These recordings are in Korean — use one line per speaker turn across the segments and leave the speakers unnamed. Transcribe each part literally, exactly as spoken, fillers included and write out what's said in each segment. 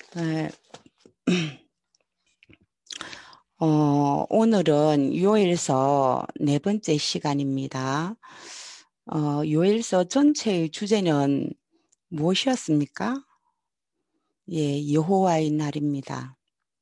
네. 어, 오늘은 요일서 네 번째 시간입니다. 어, 요일서 전체의 주제는 무엇이었습니까? 예, 여호와의 날입니다.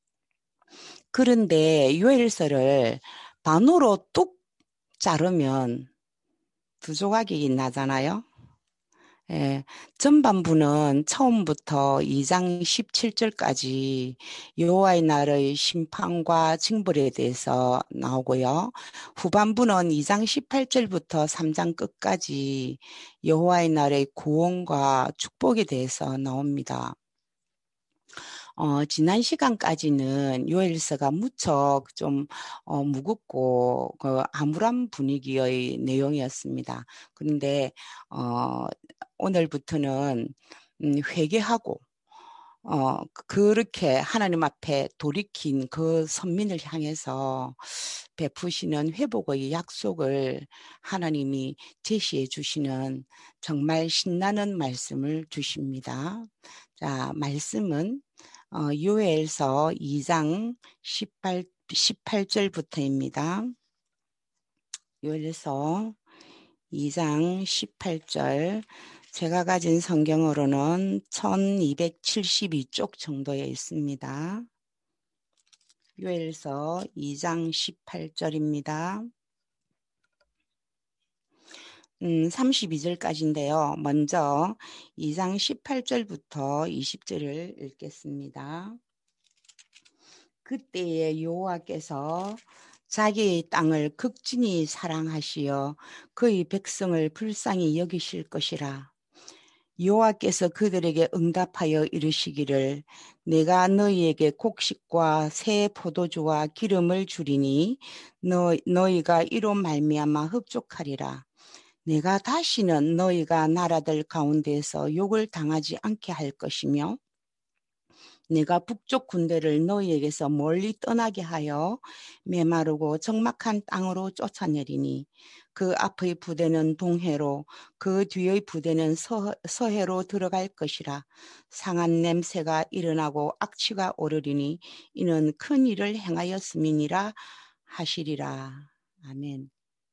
그런데 요일서를 반으로 뚝 자르면 두 조각이 나잖아요. 예, 전반부는 처음부터 이 장 십칠 절까지 여호와의 날의 심판과 징벌에 대해서 나오고요. 후반부는 이 장 십팔 절부터 삼 장 끝까지 여호와의 날의 구원과 축복에 대해서 나옵니다. 어, 지난 시간까지는 요엘서가 무척 좀 어, 무겁고 그 암울한 분위기의 내용이었습니다. 그런데 어, 오늘부터는 음, 회개하고 어, 그렇게 하나님 앞에 돌이킨 그 선민을 향해서 베푸시는 회복의 약속을 하나님이 제시해 주시는 정말 신나는 말씀을 주십니다. 자, 말씀은 어, 요엘서 이 장 십팔, 십팔 절부터입니다. 요엘서 이 장 십팔 절. 제가 가진 성경으로는 천이백칠십이 쪽 정도에 있습니다. 요엘서 이 장 십팔 절입니다. 음, 삼십이 절까지인데요. 먼저 이 장 십팔 절부터 이십 절을 읽겠습니다. 그때에 여호와께서 자기의 땅을 극진히 사랑하시어 그의 백성을 불쌍히 여기실 것이라. 여호와께서 그들에게 응답하여 이르시기를 내가 너희에게 곡식과 새 포도주와 기름을 주리니 너, 너희가 이로 말미암아 흡족하리라. 내가 다시는 너희가 나라들 가운데서 욕을 당하지 않게 할 것이며 내가 북쪽 군대를 너희에게서 멀리 떠나게 하여 메마르고 적막한 땅으로 쫓아내리니 그 앞의 부대는 동해로 그 뒤의 부대는 서, 서해로 들어갈 것이라. 상한 냄새가 일어나고 악취가 오르리니 이는 큰 일을 행하였음이니라 하시리라. 아멘.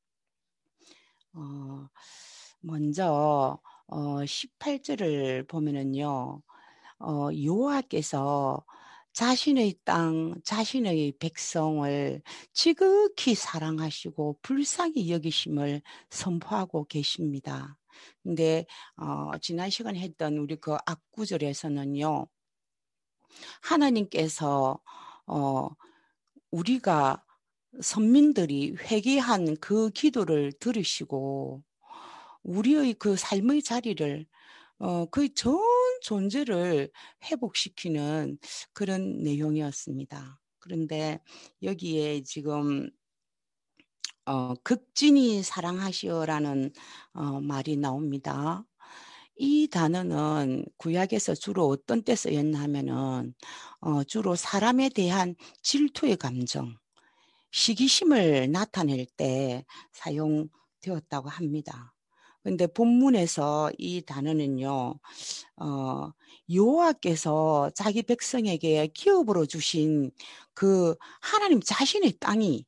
어, 먼저 어, 십팔 절을 보면은요. 어, 여호와께서 자신의 땅, 자신의 백성을 지극히 사랑하시고 불쌍히 여기심을 선포하고 계십니다. 근데 어, 지난 시간에 했던 우리 그 앞구절에서는요. 하나님께서 어, 우리가 선민들이 회개한 그 기도를 들으시고 우리의 그 삶의 자리를 어, 그 전 존재를 회복시키는 그런 내용이었습니다. 그런데 여기에 지금 어, 극진히 사랑하시어라는 어, 말이 나옵니다. 이 단어는 구약에서 주로 어떤 때 쓰였나 하면은 어, 주로 사람에 대한 질투의 감정, 시기심을 나타낼 때 사용되었다고 합니다. 근데 본문에서 이 단어는요, 어, 여호와께서 자기 백성에게 기업으로 주신 그 하나님 자신의 땅이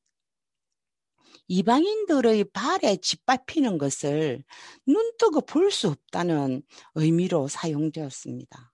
이방인들의 발에 짓밟히는 것을 눈뜨고 볼 수 없다는 의미로 사용되었습니다.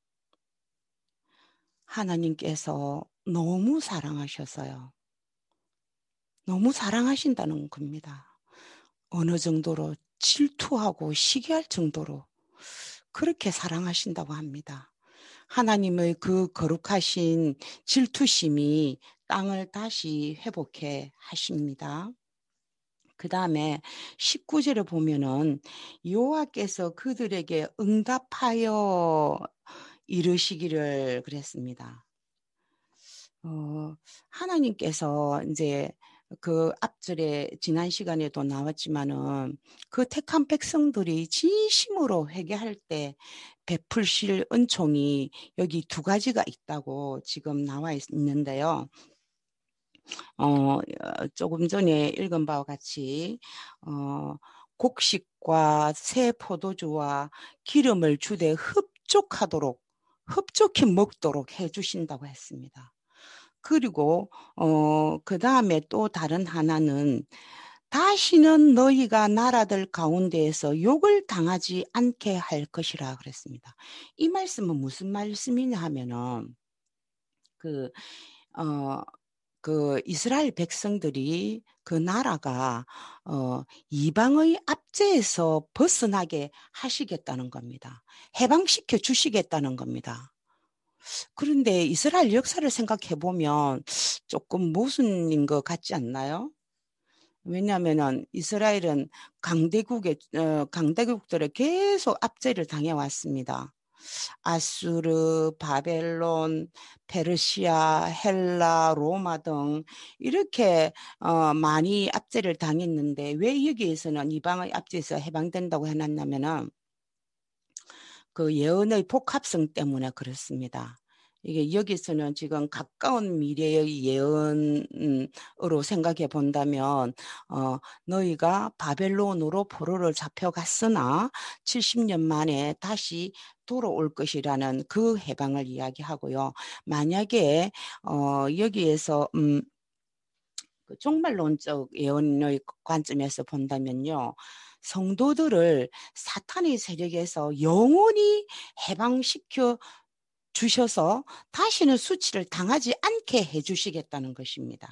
하나님께서 너무 사랑하셔서요. 너무 사랑하신다는 겁니다. 어느 정도로 질투하고 시기할 정도로 그렇게 사랑하신다고 합니다. 하나님의 그 거룩하신 질투심이 땅을 다시 회복해 하십니다. 그 다음에 십구 절에 보면은 여호와께서 그들에게 응답하여 이르시기를 그랬습니다. 어, 하나님께서 이제 그 앞절에 지난 시간에도 나왔지만은 그 택한 백성들이 진심으로 회개할 때 베풀실 은총이 여기 두 가지가 있다고 지금 나와 있는데요. 어, 조금 전에 읽은 바와 같이 어, 곡식과 새 포도주와 기름을 주되 흡족하도록 흡족히 먹도록 해주신다고 했습니다. 그리고 어, 그 다음에 또 다른 하나는 다시는 너희가 나라들 가운데에서 욕을 당하지 않게 할 것이라 그랬습니다. 이 말씀은 무슨 말씀이냐 하면은 그, 어, 그 이스라엘 백성들이 그 나라가 어, 이방의 압제에서 벗어나게 하시겠다는 겁니다. 해방시켜 주시겠다는 겁니다. 그런데 이스라엘 역사를 생각해 보면 조금 모순인 것 같지 않나요? 왜냐하면 이스라엘은 강대국의 어, 강대국들을 계속 압제를 당해왔습니다. 아수르, 바벨론, 페르시아, 헬라, 로마 등 이렇게 어, 많이 압제를 당했는데 왜 여기에서는 이방의 압제에서 해방된다고 해놨냐면은 그 예언의 복합성 때문에 그렇습니다. 이게 여기서는 지금 가까운 미래의 예언으로 생각해 본다면 어, 너희가 바벨론으로 포로를 잡혀갔으나 칠십 년 만에 다시 돌아올 것이라는 그 해방을 이야기하고요. 만약에 어, 여기에서 음, 그 종말론적 예언의 관점에서 본다면요. 성도들을 사탄의 세력에서 영원히 해방시켜 주셔서 다시는 수치를 당하지 않게 해주시겠다는 것입니다.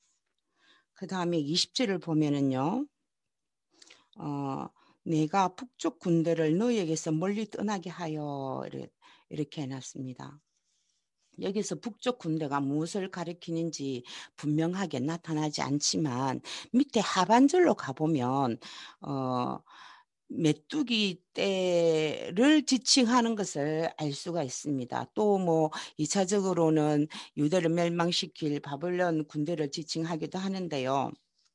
그 다음에 이십 절을 보면은요. 어, 내가 북쪽 군대를 너희에게서 멀리 떠나게 하여 이렇게 해놨습니다. 여기서 북쪽 군대가 무엇을 가리키는지 분명하게 나타나지 않지만 밑에 하반절로 가보면 어, 메뚜기 떼를 지칭하는 것을 알 수가 있습니다. 또 뭐 이차적으로는 유대를 멸망시킬 바벨론 군대를 지칭하기도 하는데요.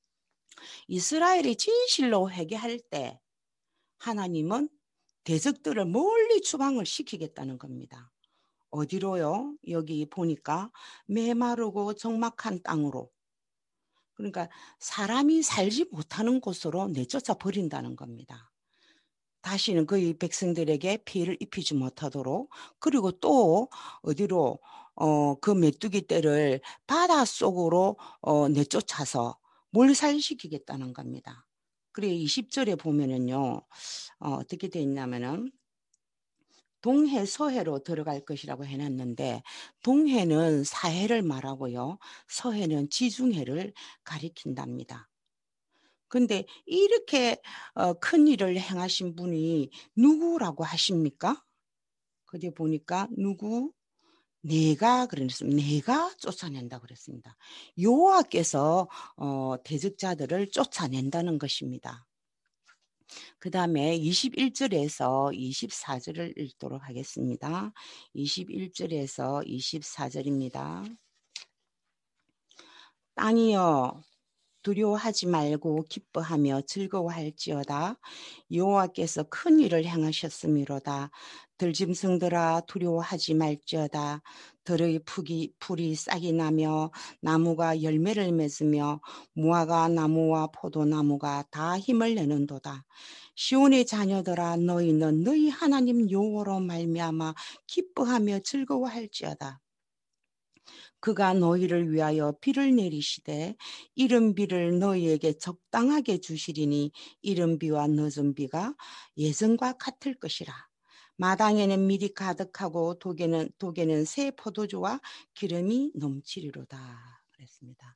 이스라엘이 진실로 회개할 때 하나님은 대적들을 멀리 추방을 시키겠다는 겁니다. 어디로요? 여기 보니까 메마르고 적막한 땅으로. 그러니까 사람이 살지 못하는 곳으로 내쫓아 버린다는 겁니다. 다시는 그의 백성들에게 피해를 입히지 못하도록. 그리고 또 어디로 어, 그 메뚜기 떼를 바닷속으로 어, 내쫓아서 몰살시키겠다는 겁니다. 그래 이십 절에 보면은요. 어, 어떻게 돼 있냐면은 동해 서해로 들어갈 것이라고 해놨는데 동해는 사해를 말하고요. 서해는 지중해를 가리킨답니다. 근데 이렇게 어, 큰 일을 행하신 분이 누구라고 하십니까? 그때 보니까 누구? 내가 그랬습니다. 내가 쫓아낸다 그랬습니다. 여호와께서 어, 대적자들을 쫓아낸다는 것입니다. 그 다음에 이십일 절에서 이십사 절을 읽도록 하겠습니다. 이십일 절에서 이십사 절입니다. 땅이여 두려워하지 말고 기뻐하며 즐거워할지어다. 여호와께서 큰 일을 행하셨음이로다. 들짐승들아 두려워하지 말지어다. 들의 풀이, 풀이 싹이 나며 나무가 열매를 맺으며 무화과 나무와 포도나무가 다 힘을 내는도다. 시온의 자녀들아 너희는 너희 하나님 여호와로 말미암아 기뻐하며 즐거워할지어다. 그가 너희를 위하여 비를 내리시되 이른 비를 너희에게 적당하게 주시리니 이른 비와 늦은 비가 예전과 같을 것이라. 마당에는 밀이 가득하고 독에는 독에는 새 포도주와 기름이 넘치리로다. 그랬습니다.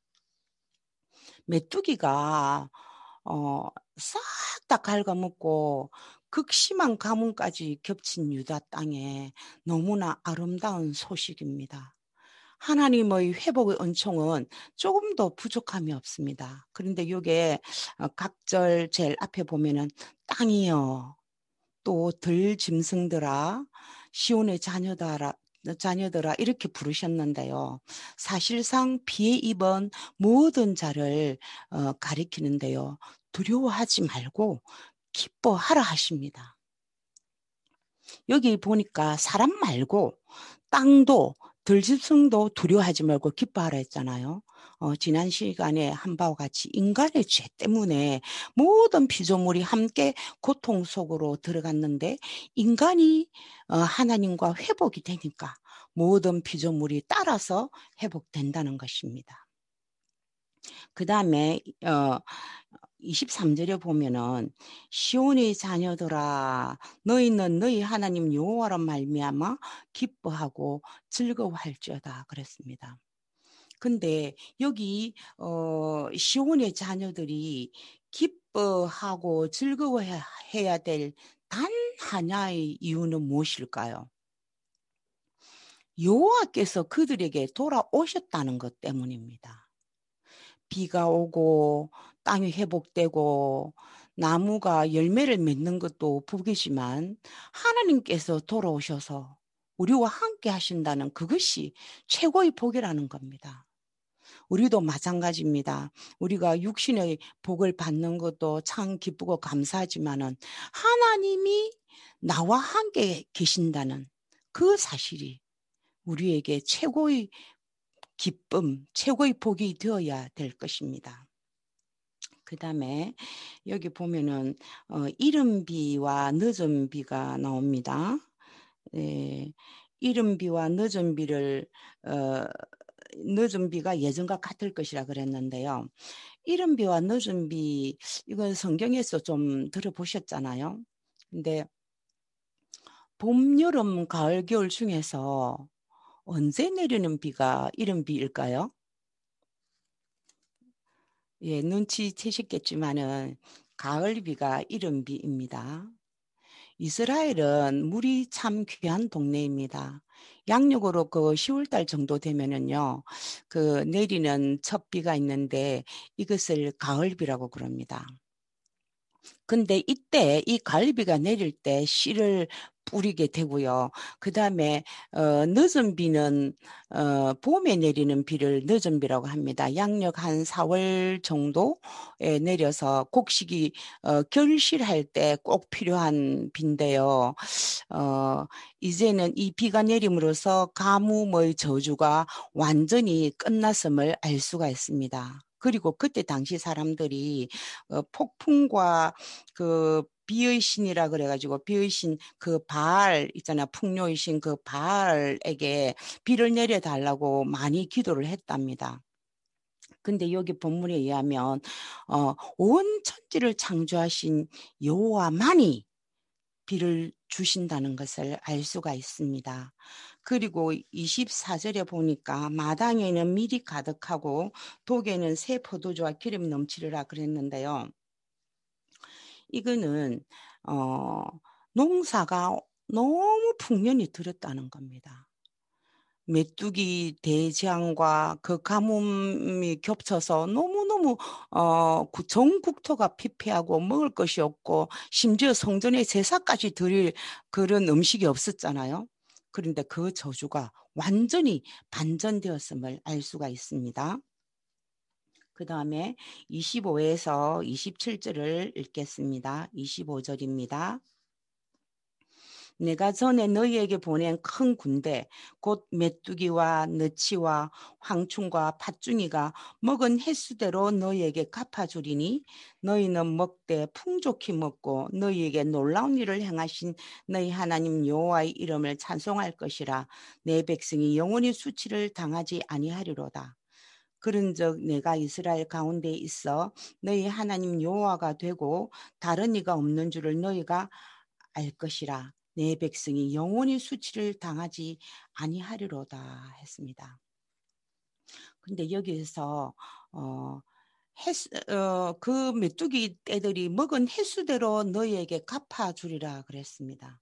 메뚜기가 어, 싹 다 갉아먹고 극심한 가뭄까지 겹친 유다 땅에 너무나 아름다운 소식입니다. 하나님의 회복의 은총은 조금도 부족함이 없습니다. 그런데 이게 각절 제일 앞에 보면은 땅이여 또 들 짐승들아 시온의 자녀들아 자녀들아 이렇게 부르셨는데요. 사실상 비에 입은 모든 자를 어, 가리키는데요. 두려워하지 말고 기뻐하라 하십니다. 여기 보니까 사람 말고 땅도 들짐승도 두려워하지 말고 기뻐하라 했잖아요. 어, 지난 시간에 한 바와 같이 인간의 죄 때문에 모든 피조물이 함께 고통 속으로 들어갔는데 인간이 어, 하나님과 회복이 되니까 모든 피조물이 따라서 회복된다는 것입니다. 그 다음에 어, 이십삼 절에 보면은 시온의 자녀들아 너희는 너희 하나님 여호와로 말미암아 기뻐하고 즐거워할지어다 그랬습니다. 근데 여기 어, 시온의 자녀들이 기뻐하고 즐거워해야 될 단 하나의 이유는 무엇일까요? 여호와께서 그들에게 돌아오셨다는 것 때문입니다. 비가 오고 땅이 회복되고 나무가 열매를 맺는 것도 복이지만 하나님께서 돌아오셔서 우리와 함께 하신다는 그것이 최고의 복이라는 겁니다. 우리도 마찬가지입니다. 우리가 육신의 복을 받는 것도 참 기쁘고 감사하지만은 하나님이 나와 함께 계신다는 그 사실이 우리에게 최고의 기쁨, 최고의 복이 되어야 될 것입니다. 그 다음에 여기 보면은 어, 이른 비와 늦은 비가 나옵니다. 예, 이른 비와 늦은 비를 어, 늦은 비가 예전과 같을 것이라 그랬는데요. 이른 비와 늦은 비 이건 성경에서 좀 들어보셨잖아요. 근데 봄, 여름, 가을, 겨울 중에서 언제 내리는 비가 이른 비일까요? 예, 눈치채셨겠지만은 가을비가 이른 비입니다. 이스라엘은 물이 참 귀한 동네입니다. 양력으로 그 시월달 정도 되면은요, 그 내리는 첫 비가 있는데 이것을 가을비라고 그럽니다. 근데 이때 이 가을비가 내릴 때 씨를 뿌리게 되고요. 그 다음에 어, 늦은 비는 어, 봄에 내리는 비를 늦은 비라고 합니다. 양력 한 사월 정도에 내려서 곡식이 어, 결실할 때 꼭 필요한 비인데요. 어, 이제는 이 비가 내림으로써 가뭄의 저주가 완전히 끝났음을 알 수가 있습니다. 그리고 그때 당시 사람들이 어, 폭풍과 그 비의 신이라 그래가지고 비의 신 그 바알 있잖아 풍요의 신 그 바알에게 비를 내려달라고 많이 기도를 했답니다. 근데 여기 본문에 의하면 어, 온 천지를 창조하신 여호와만이 비를 주신다는 것을 알 수가 있습니다. 그리고 이십사 절에 보니까 마당에는 밀이 가득하고 독에는 새 포도주와 기름이 넘치리라 그랬는데요. 이거는 어, 농사가 너무 풍년이 들었다는 겁니다. 메뚜기 대재앙과 그 가뭄이 겹쳐서 너무너무 어, 전 국토가 피폐하고 먹을 것이 없고 심지어 성전에 제사까지 드릴 그런 음식이 없었잖아요. 그런데 그 저주가 완전히 반전되었음을 알 수가 있습니다. 그 다음에 이십오에서 이십칠 절을 읽겠습니다. 이십오 절입니다. 내가 전에 너희에게 보낸 큰 군대 곧 메뚜기와 너치와 황충과 팥중이가 먹은 횟수대로 너희에게 갚아주리니 너희는 먹되 풍족히 먹고 너희에게 놀라운 일을 행하신 너희 하나님 여호와의 이름을 찬송할 것이라 내 백성이 영원히 수치를 당하지 아니하리로다. 그런즉 내가 이스라엘 가운데 있어 너희 하나님 여호와가 되고 다른 이가 없는 줄을 너희가 알 것이라. 내 백성이 영원히 수치를 당하지 아니하리로다 했습니다. 근데 여기에서 어, 횟수, 어, 그 메뚜기 떼들이 먹은 횟수대로 너희에게 갚아주리라 그랬습니다.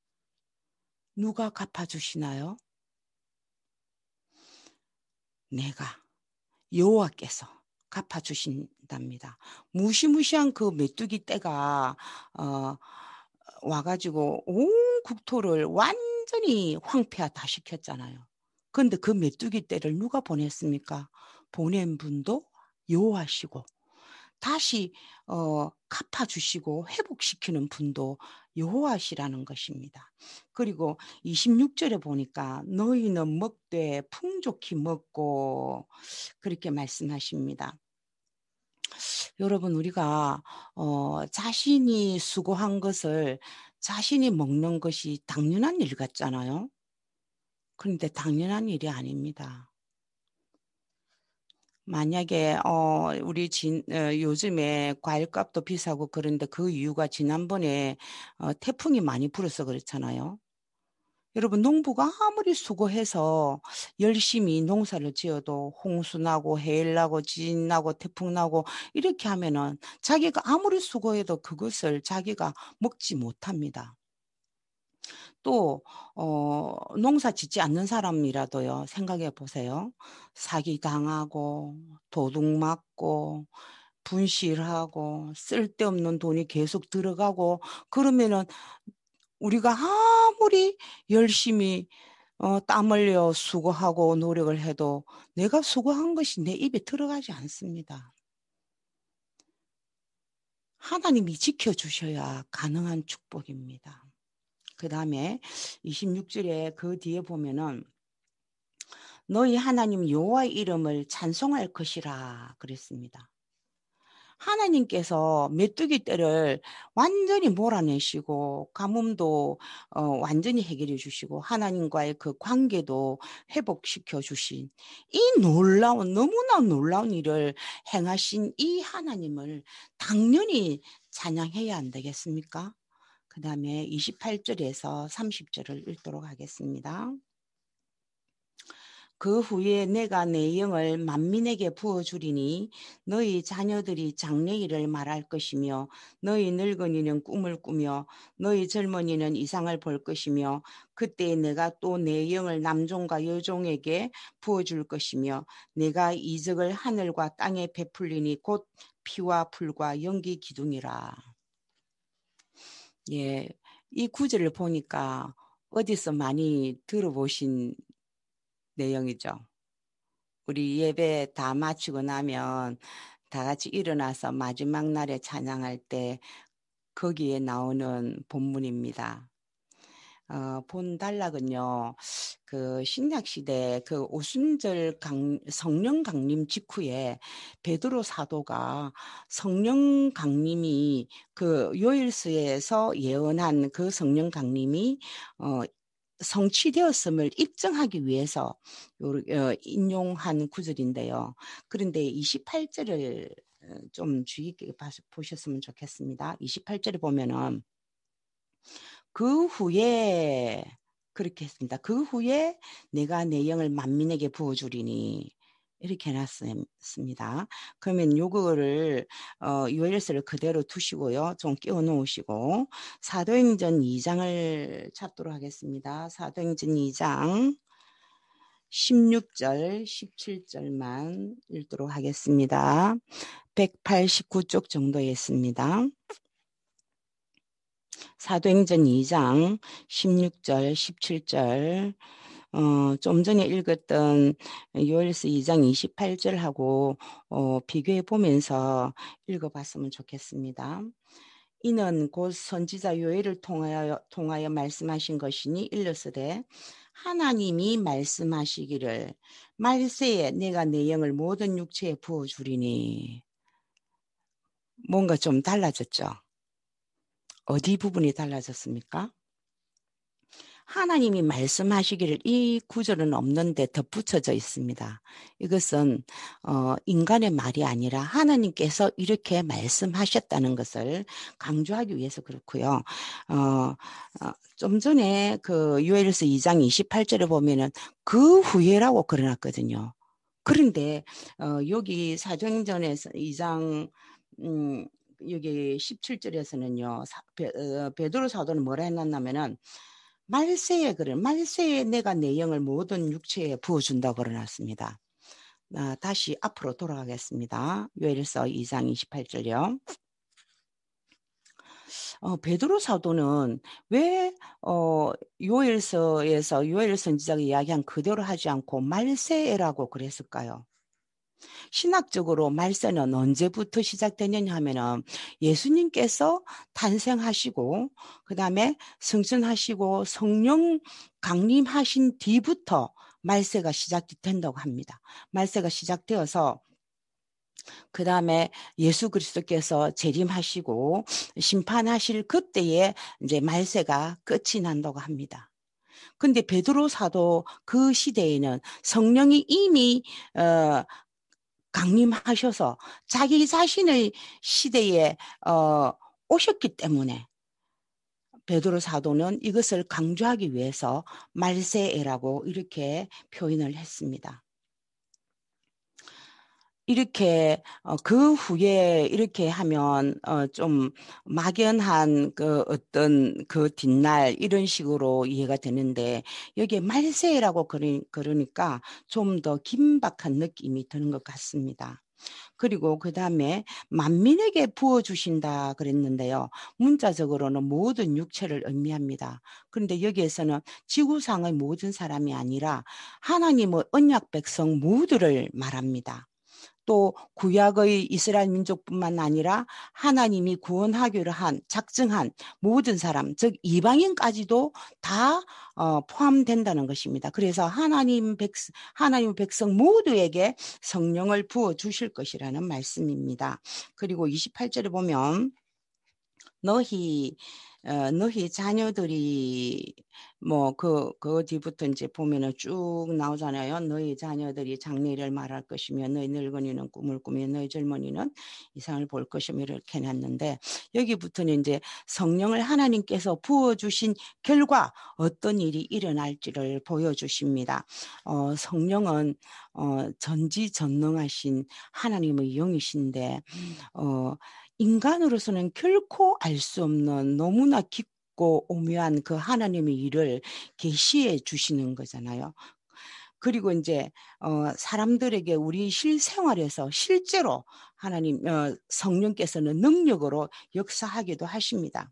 누가 갚아주시나요? 내가 여호와께서 갚아주신답니다. 무시무시한 그 메뚜기 떼가 어, 와가지고 온 국토를 완전히 황폐화다 시켰잖아요. 그런데 그 메뚜기 떼를 누가 보냈습니까? 보낸 분도 여호와시고 다시 어, 갚아주시고 회복시키는 분도 여호와시라는 것입니다. 그리고 이십육 절에 보니까 너희는 먹되 풍족히 먹고 그렇게 말씀하십니다. 여러분, 우리가 어, 자신이 수고한 것을 자신이 먹는 것이 당연한 일 같잖아요. 그런데 당연한 일이 아닙니다. 만약에 어, 우리 진, 어, 요즘에 과일값도 비싸고 그런데 그 이유가 지난번에 어, 태풍이 많이 불어서 그렇잖아요. 여러분, 농부가 아무리 수고해서 열심히 농사를 지어도 홍수 나고 해일 나고 지진 나고 태풍 나고 이렇게 하면은 자기가 아무리 수고해도 그것을 자기가 먹지 못합니다. 또 어, 농사 짓지 않는 사람이라도요, 생각해 보세요. 사기 당하고 도둑 맞고 분실하고 쓸데없는 돈이 계속 들어가고 그러면은 우리가 아무리 열심히 어, 땀 흘려 수고하고 노력을 해도 내가 수고한 것이 내 입에 들어가지 않습니다. 하나님이 지켜주셔야 가능한 축복입니다. 그 다음에 이십육 절에 그 뒤에 보면은 너희 하나님 여호와의 이름을 찬송할 것이라 그랬습니다. 하나님께서 메뚜기 떼를 완전히 몰아내시고 가뭄도 어, 완전히 해결해 주시고 하나님과의 그 관계도 회복시켜 주신 이 놀라운 너무나 놀라운 일을 행하신 이 하나님을 당연히 찬양해야 안 되겠습니까? 그 다음에 이십팔 절에서 삼십 절을 읽도록 하겠습니다. 그 후에 내가 내 영을 만민에게 부어주리니 너희 자녀들이 장래일을 말할 것이며 너희 늙은이는 꿈을 꾸며 너희 젊은이는 이상을 볼 것이며 그때 내가 또 내 영을 남종과 여종에게 부어줄 것이며 내가 이적을 하늘과 땅에 베풀리니 곧 피와 불과 연기 기둥이라. 예, 이 구절을 보니까 어디서 많이 들어보신 내용이죠. 우리 예배 다 마치고 나면 다 같이 일어나서 마지막 날에 찬양할 때 거기에 나오는 본문입니다. 어, 본 단락은요, 그 신약시대 그 오순절 강, 성령 강림 직후에 베드로 사도가 성령 강림이 그 요일서에서 예언한 그 성령 강림이 어, 성취되었음을 입증하기 위해서 인용한 구절인데요. 그런데 이십팔 절을 좀 주의 깊게 보셨으면 좋겠습니다. 이십팔 절에 보면은 그 후에 그렇게 했습니다. 그 후에 내가 내 영을 만민에게 부어주리니 이렇게 해놨습니다. 그러면 요거를 어, 유엘서를 그대로 두시고요. 좀 끼워 놓으시고 사도행전 이 장을 찾도록 하겠습니다. 사도행전 이 장 십육 절, 십칠 절만 읽도록 하겠습니다. 백팔십구 쪽 정도에 있습니다. 사도행전 이 장 십육 절, 십칠 절 어, 좀 전에 읽었던 요엘서 이 장 이십팔 절하고 어, 비교해 보면서 읽어봤으면 좋겠습니다. 이는 곧 선지자 요엘을 통하여, 통하여 말씀하신 것이니 일러스되 하나님이 말씀하시기를 말세에 내가 내 영을 모든 육체에 부어주리니. 뭔가 좀 달라졌죠? 어디 부분이 달라졌습니까? 하나님이 말씀하시기를 이 구절은 없는데 덧붙여져 있습니다. 이것은 어, 인간의 말이 아니라 하나님께서 이렇게 말씀하셨다는 것을 강조하기 위해서 그렇고요. 어, 어, 좀 전에 그 요엘서 이 장 이십팔 절에 보면은 그 후에라고 그려놨거든요. 그런데 어, 여기 사도행전에서 이 장 음, 여기 십칠 절에서는요. 사, 베, 어, 베드로 사도는 뭐라 해놨냐면은 말세에 그래 말세에 내가 내 영을 모든 육체에 부어준다고 그러놨습니다. 아, 다시 앞으로 돌아가겠습니다. 요엘서 이 장 이십팔 절요. 어, 베드로 사도는 왜 어, 요엘서에서 요엘 선지자가 이야기한 그대로 하지 않고 말세에라고 그랬을까요? 신학적으로 말세는 언제부터 시작되느냐 하면은 예수님께서 탄생하시고 그 다음에 승천하시고 성령 강림하신 뒤부터 말세가 시작된다고 합니다. 말세가 시작되어서 그 다음에 예수 그리스도께서 재림하시고 심판하실 그때에 이제 말세가 끝이 난다고 합니다. 근데 베드로 사도 그 시대에는 성령이 이미 어, 강림하셔서 자기 자신의 시대에 어, 오셨기 때문에 베드로 사도는 이것을 강조하기 위해서 말세에라고 이렇게 표현을 했습니다. 이렇게 어, 그 후에 이렇게 하면 어, 좀 막연한 그 어떤 그 뒷날 이런 식으로 이해가 되는데 여기에 말세라고 그러, 그러니까 좀 더 긴박한 느낌이 드는 것 같습니다. 그리고 그 다음에 만민에게 부어주신다 그랬는데요. 문자적으로는 모든 육체를 의미합니다. 그런데 여기에서는 지구상의 모든 사람이 아니라 하나님의 언약 백성 모두를 말합니다. 또 구약의 이스라엘 민족뿐만 아니라 하나님이 구원하기로 한 작정한 모든 사람, 즉 이방인까지도 다 어, 포함된다는 것입니다. 그래서 하나님 백 하나님 백성 모두에게 성령을 부어 주실 것이라는 말씀입니다. 그리고 이십팔 절에 보면 너희 어, 너희 자녀들이 뭐 그 그 뒤부터 이제 보면은 쭉 나오잖아요. 너희 자녀들이 장래를 말할 것이며 너희 늙은이는 꿈을 꾸며 너희 젊은이는 이상을 볼 것이며 이렇게 해놨는데 여기부터는 이제 성령을 하나님께서 부어주신 결과 어떤 일이 일어날지를 보여주십니다. 어, 성령은 어, 전지전능하신 하나님의 영이신데 어, 인간으로서는 결코 알 수 없는 너무나 깊고 오묘한 그 하나님의 일을 계시해 주시는 거잖아요. 그리고 이제 어, 사람들에게 우리 실생활에서 실제로 하나님 어, 성령께서는 능력으로 역사하기도 하십니다.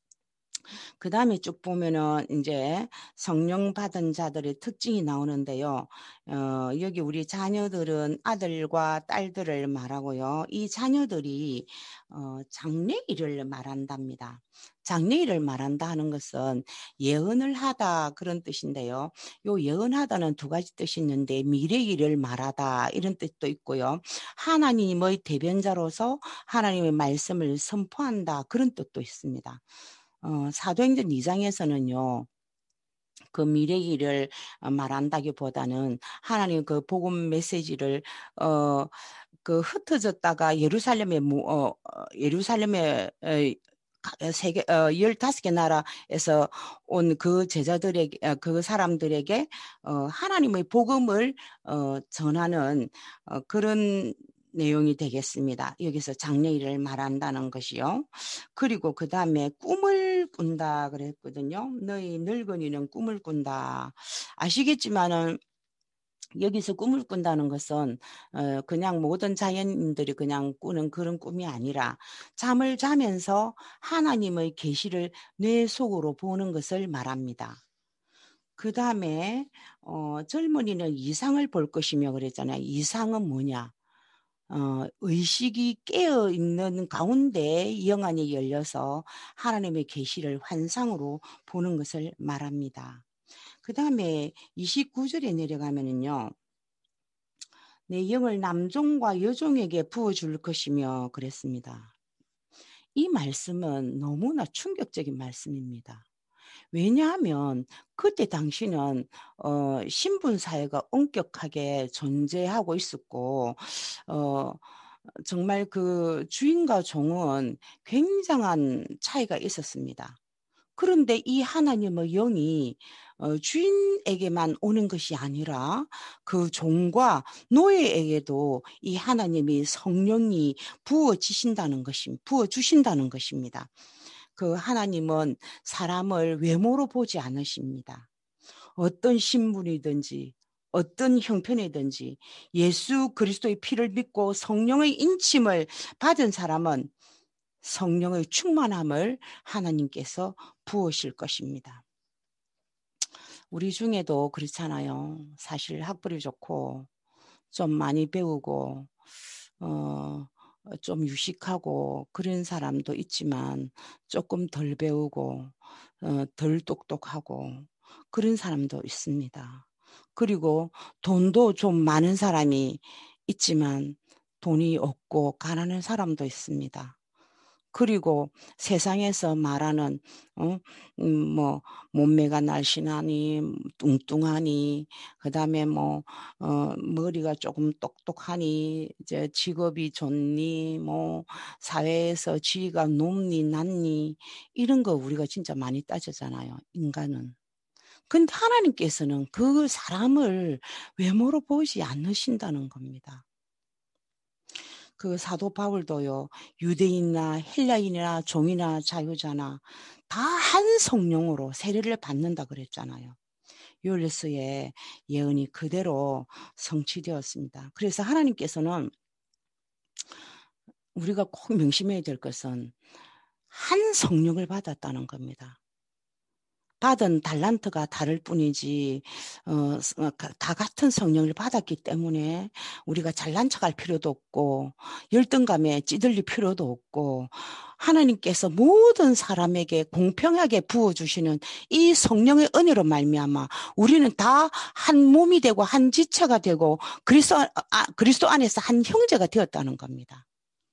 그 다음에 쭉 보면은 이제 성령 받은 자들의 특징이 나오는데요. 어, 여기 우리 자녀들은 아들과 딸들을 말하고요. 이 자녀들이 어, 장래일을 말한답니다. 장래일을 말한다 하는 것은 예언을 하다 그런 뜻인데요. 요 예언하다는 두 가지 뜻이 있는데 미래일을 말하다 이런 뜻도 있고요. 하나님의 대변자로서 하나님의 말씀을 선포한다 그런 뜻도 있습니다. 어, 사도행전 이 장에서는요. 그 미래일을 말한다기보다는 하나님 그 복음 메시지를 어, 그 흩어졌다가 예루살렘에 어, 예루살렘에 세계 어, 열다섯 개 나라에서 온 그 제자들에게 그 사람들에게 어, 하나님의 복음을 어, 전하는 어, 그런 내용이 되겠습니다. 여기서 장래일을 말한다는 것이요. 그리고 그 다음에 꿈을 꾼다 그랬거든요. 너희 늙은이는 꿈을 꾼다. 아시겠지만은 여기서 꿈을 꾼다는 것은 어, 그냥 모든 자연인들이 그냥 꾸는 그런 꿈이 아니라 잠을 자면서 하나님의 계시를 뇌 속으로 보는 것을 말합니다. 그 다음에 어, 젊은이는 이상을 볼 것이며 그랬잖아요. 이상은 뭐냐? 어, 의식이 깨어 있는 가운데 영안이 열려서 하나님의 계시를 환상으로 보는 것을 말합니다. 그 다음에 이십구 절에 내려가면은요. 내 영을 남종과 여종에게 부어줄 것이며 그랬습니다. 이 말씀은 너무나 충격적인 말씀입니다. 왜냐하면 그때 당시는 어, 신분 사회가 엄격하게 존재하고 있었고 어, 정말 그 주인과 종은 굉장한 차이가 있었습니다. 그런데 이 하나님의 영이 어, 주인에게만 오는 것이 아니라 그 종과 노예에게도 이 하나님이 성령이 부어지신다는 것임, 부어주신다는 것입니다. 그 하나님은 사람을 외모로 보지 않으십니다. 어떤 신분이든지 어떤 형편이든지 예수 그리스도의 피를 믿고 성령의 인침을 받은 사람은 성령의 충만함을 하나님께서 부으실 것입니다. 우리 중에도 그렇잖아요. 사실 학벌이 좋고 좀 많이 배우고 어, 좀 유식하고 그런 사람도 있지만 조금 덜 배우고 어, 덜 똑똑하고 그런 사람도 있습니다. 그리고 돈도 좀 많은 사람이 있지만 돈이 없고 가난한 사람도 있습니다. 그리고 세상에서 말하는 어, 음, 뭐 몸매가 날씬하니 뚱뚱하니 그다음에 뭐 어, 머리가 조금 똑똑하니 이제 직업이 좋니 뭐 사회에서 지위가 높니 낮니 이런 거 우리가 진짜 많이 따지잖아요. 인간은. 근데 하나님께서는 그 사람을 외모로 보지 않으신다는 겁니다. 그 사도 바울도요, 유대인이나 헬라인이나 종이나 자유자나 다 한 성령으로 세례를 받는다 그랬잖아요. 요엘서의 예언이 그대로 성취되었습니다. 그래서 하나님께서는 우리가 꼭 명심해야 될 것은 한 성령을 받았다는 겁니다. 받은 달란트가 다를 뿐이지 어, 다 같은 성령을 받았기 때문에 우리가 잘난 척할 필요도 없고 열등감에 찌들릴 필요도 없고 하나님께서 모든 사람에게 공평하게 부어주시는 이 성령의 은혜로 말미암아 우리는 다 한 몸이 되고 한 지체가 되고 그리스도, 아, 그리스도 안에서 한 형제가 되었다는 겁니다.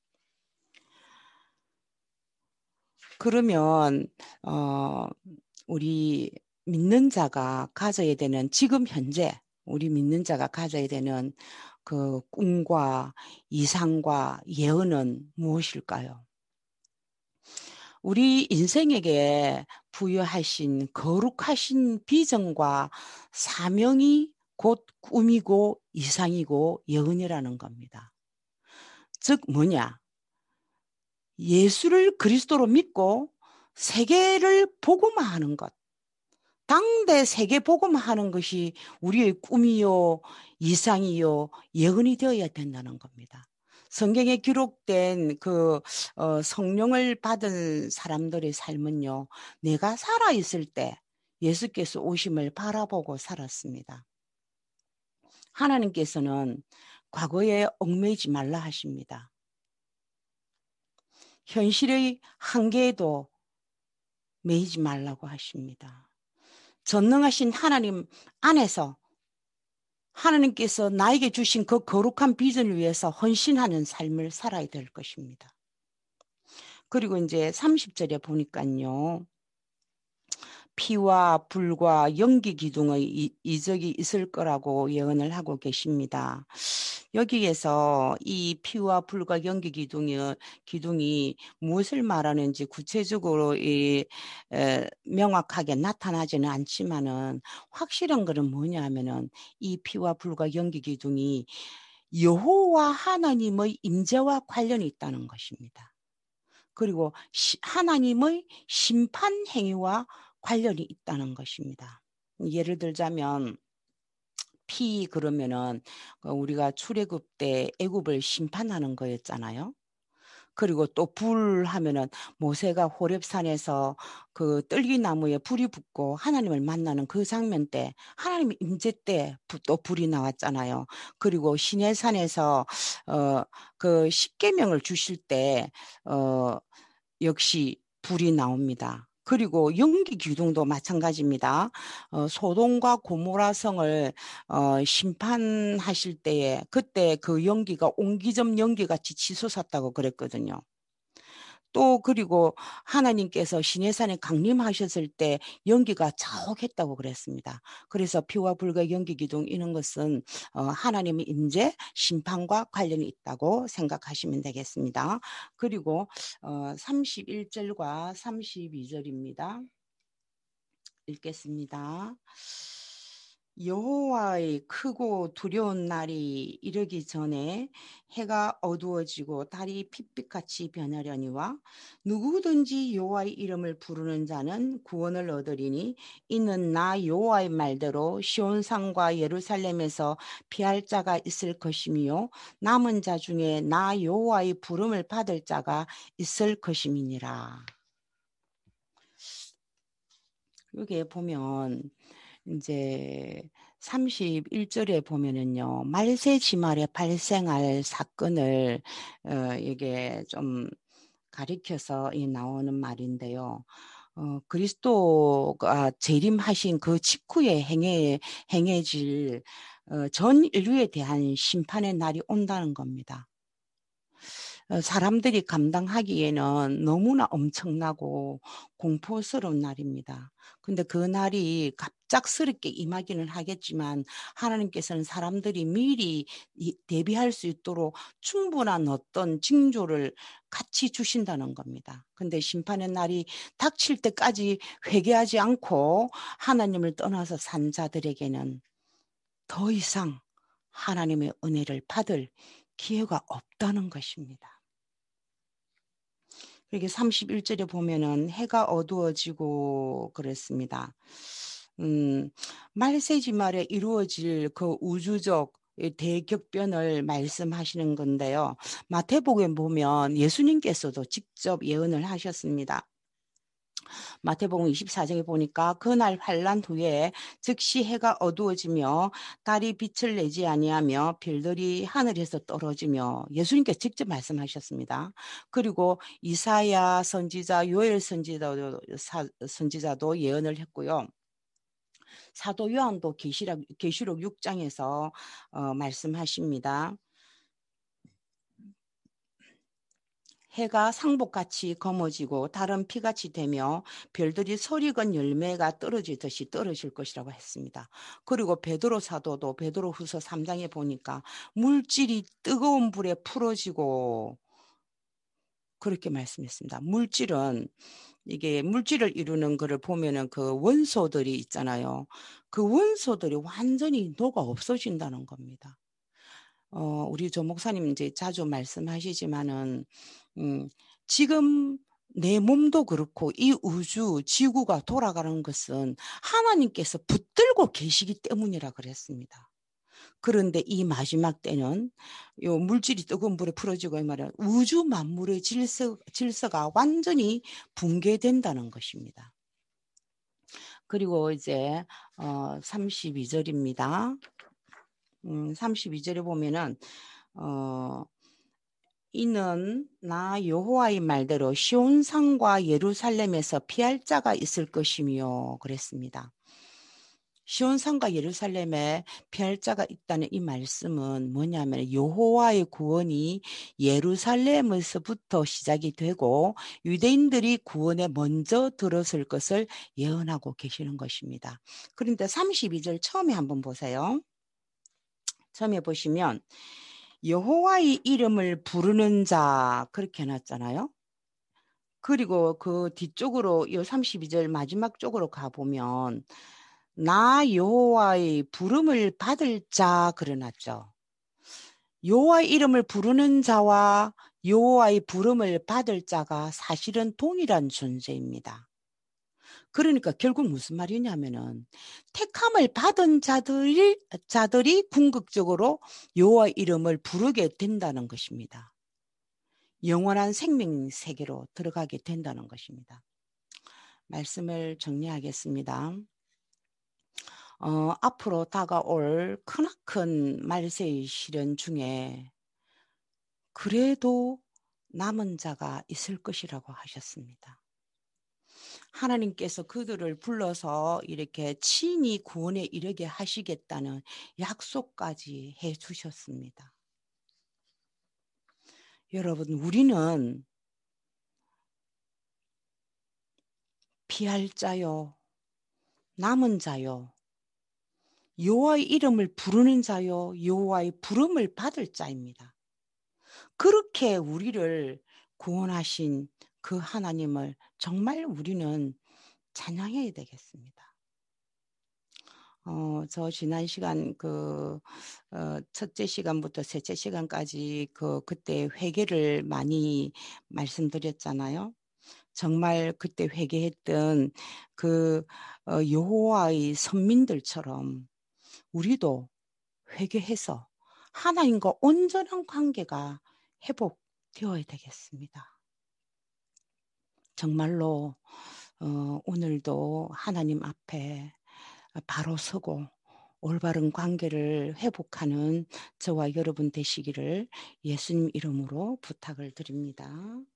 그러면 어, 우리 믿는 자가 가져야 되는 지금 현재 우리 믿는 자가 가져야 되는 그 꿈과 이상과 예언은 무엇일까요? 우리 인생에게 부여하신 거룩하신 비전과 사명이 곧 꿈이고 이상이고 예언이라는 겁니다. 즉 뭐냐? 예수를 그리스도로 믿고 세계를 복음화하는 것. 당대 세계 복음화하는 것이 우리의 꿈이요, 이상이요, 예언이 되어야 된다는 겁니다. 성경에 기록된 그 어, 성령을 받은 사람들의 삶은요, 내가 살아 있을 때 예수께서 오심을 바라보고 살았습니다. 하나님께서는 과거에 얽매이지 말라 하십니다. 현실의 한계에도 매이지 말라고 하십니다. 전능하신 하나님 안에서 하나님께서 나에게 주신 그 거룩한 비전을 위해서 헌신하는 삶을 살아야 될 것입니다. 그리고 이제 삼십 절에 보니까요. 피와 불과 연기 기둥의 이적이 있을 거라고 예언을 하고 계십니다. 여기에서 이 피와 불과 연기 기둥이, 기둥이 무엇을 말하는지 구체적으로 이, 에, 명확하게 나타나지는 않지만은 확실한 것은 뭐냐 하면은 이 피와 불과 연기 기둥이 여호와 하나님의 임재와 관련이 있다는 것입니다. 그리고 시, 하나님의 심판 행위와 관련이 있다는 것입니다. 예를 들자면 피 그러면은 우리가 출애굽 때 애굽을 심판하는 거였잖아요. 그리고 또 불 하면은 모세가 호렙산에서 그 떨기나무에 불이 붙고 하나님을 만나는 그 장면 때 하나님의 임재 때 또 불이 나왔잖아요. 그리고 시내산에서 어 그 십계명을 주실 때 어 역시 불이 나옵니다. 그리고 연기 기둥도 마찬가지입니다. 어, 소돔과 고모라 성을 어, 심판하실 때에 그때 그 연기가 옹기점 연기같이 치솟았다고 그랬거든요. 또 그리고 하나님께서 시내산에 강림하셨을 때 연기가 자욱했다고 그랬습니다. 그래서 피와 불과 연기 기둥 이런 것은 어, 하나님의 임재 심판과 관련이 있다고 생각하시면 되겠습니다. 그리고 어, 삼십일 절과 삼십이 절입니다. 읽겠습니다. 여호와의 크고 두려운 날이 이르기 전에 해가 어두워지고 달이 핏빛같이 변하려니와 누구든지 여호와의 이름을 부르는 자는 구원을 얻으리니 이는 나 여호와의 말대로 시온산과 예루살렘에서 피할 자가 있을 것이며 남은 자 중에 나 여호와의 부름을 받을 자가 있을 것임이니라. 여기에 보면 이제 삼십일 절에 보면은요, 말세지말에 발생할 사건을 어, 이게 좀 가리켜서 이 나오는 말인데요. 어, 그리스도가 재림하신 그 직후에 행해, 행해질 어, 전 인류에 대한 심판의 날이 온다는 겁니다. 어, 사람들이 감당하기에는 너무나 엄청나고 공포스러운 날입니다. 근데 그 날이 갑작스럽게 임하기는 하겠지만 하나님께서는 사람들이 미리 대비할 수 있도록 충분한 어떤 징조를 같이 주신다는 겁니다. 근데 심판의 날이 닥칠 때까지 회개하지 않고 하나님을 떠나서 산 자들에게는 더 이상 하나님의 은혜를 받을 기회가 없다는 것입니다. 이렇게 삼십일 절에 보면은 해가 어두워지고 그랬습니다. 음, 말세지말에 이루어질 그 우주적 대격변을 말씀하시는 건데요. 마태복음 보면 예수님께서도 직접 예언을 하셨습니다. 마태복음 이십사 장에 보니까 그날 환란 후에 즉시 해가 어두워지며 달이 빛을 내지 아니하며 별들이 하늘에서 떨어지며 예수님께서 직접 말씀하셨습니다. 그리고 이사야 선지자, 요엘 선지자도, 선지자도 예언을 했고요. 사도 요한도 계시록, 계시록 육 장에서 어, 말씀하십니다. 해가 상복같이 검어지고 달은 피같이 되며 별들이 소리건 열매가 떨어지듯이 떨어질 것이라고 했습니다. 그리고 베드로 사도도 베드로 후서 삼 장에 보니까 물질이 뜨거운 불에 풀어지고 그렇게 말씀했습니다. 물질은 이게 물질을 이루는 것을 보면은 그 원소들이 있잖아요. 그 원소들이 완전히 녹아 없어진다는 겁니다. 어, 우리 조 목사님 이제 자주 말씀하시지만은, 음, 지금 내 몸도 그렇고 이 우주, 지구가 돌아가는 것은 하나님께서 붙들고 계시기 때문이라 그랬습니다. 그런데 이 마지막 때는 요 물질이 뜨거운 불에 풀어지고 이 말은 우주 만물의 질서, 질서가 완전히 붕괴된다는 것입니다. 그리고 이제 어, 삼십이 절입니다. 음, 삼십이 절에 보면은 어, 이는 나 여호와의 말대로 시온산과 예루살렘에서 피할 자가 있을 것이며 그랬습니다. 시온산과 예루살렘에 피할 자가 있다는 이 말씀은 뭐냐면 여호와의 구원이 예루살렘에서부터 시작이 되고 유대인들이 구원에 먼저 들어설 것을 예언하고 계시는 것입니다. 그런데 삼십이 절 처음에 한번 보세요. 처음에 보시면 여호와의 이름을 부르는 자 그렇게 해놨잖아요. 그리고 그 뒤쪽으로 이 삼십이 절 마지막 쪽으로 가보면 나 여호와의 부름을 받을 자 그려놨죠. 여호와의 이름을 부르는 자와 여호와의 부름을 받을 자가 사실은 동일한 존재입니다. 그러니까 결국 무슨 말이냐면은 택함을 받은 자들이 자들이 궁극적으로 여호와의 이름을 부르게 된다는 것입니다. 영원한 생명 세계로 들어가게 된다는 것입니다. 말씀을 정리하겠습니다. 어, 앞으로 다가올 크나큰 말세의 시련 중에 그래도 남은 자가 있을 것이라고 하셨습니다. 하나님께서 그들을 불러서 이렇게 친히 구원에 이르게 하시겠다는 약속까지 해 주셨습니다. 여러분, 우리는 피할 자요, 남은 자요, 여호와의 이름을 부르는 자요, 여호와의 부름을 받을 자입니다. 그렇게 우리를 구원하신 그 하나님을 정말 우리는 찬양해야 되겠습니다. 어, 저 지난 시간 그 어, 첫째 시간부터 셋째 시간까지 그 그때 회개를 많이 말씀드렸잖아요. 정말 그때 회개했던 그 어, 여호와의 선민들처럼 우리도 회개해서 하나님과 온전한 관계가 회복되어야 되겠습니다. 정말로 어, 오늘도 하나님 앞에 바로 서고 올바른 관계를 회복하는 저와 여러분 되시기를 예수님 이름으로 부탁을 드립니다.